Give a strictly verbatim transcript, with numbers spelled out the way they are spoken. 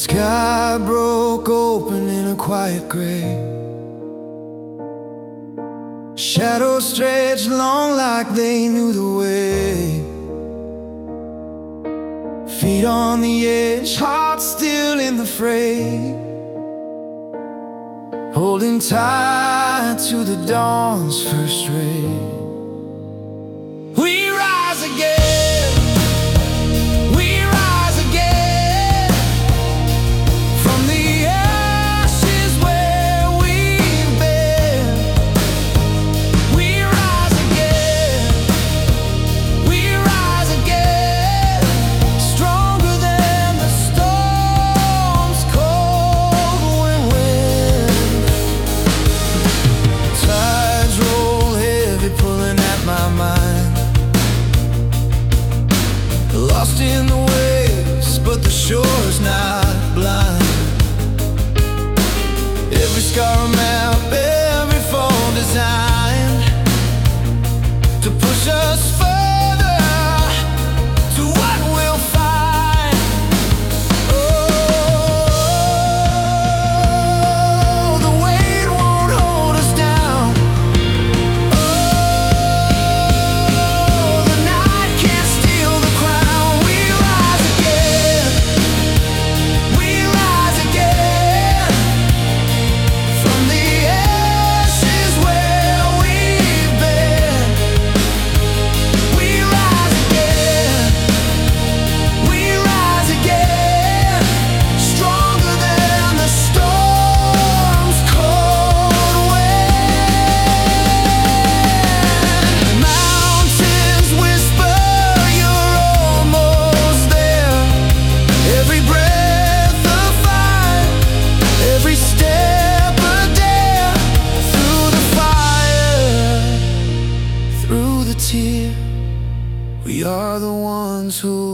Sky broke open in a quiet gray. Shadows stretched long like they knew the way. Feet on the edge, heart still in the fray, holding tight to the dawn's first ray. We rise again, we rise again, from the ashes where we've been. We rise again, we rise again, stronger than the storm's cold wind. Tides roll heavy, pulling at my mind, lost in the waves, but the shore's not blind. Every scar a map, every fall designed to push us further to what we'll find. Oh, the weight won't hold us down. Oh, the night can't steal the crown. We rise again, we rise again, from the ashes where we've been. We rise again, we rise again, stronger than the storm's cold wind. Mountains whisper you're almost there. Every breath a fight, every step a dare. Through the fire, through the tear, we are the ones who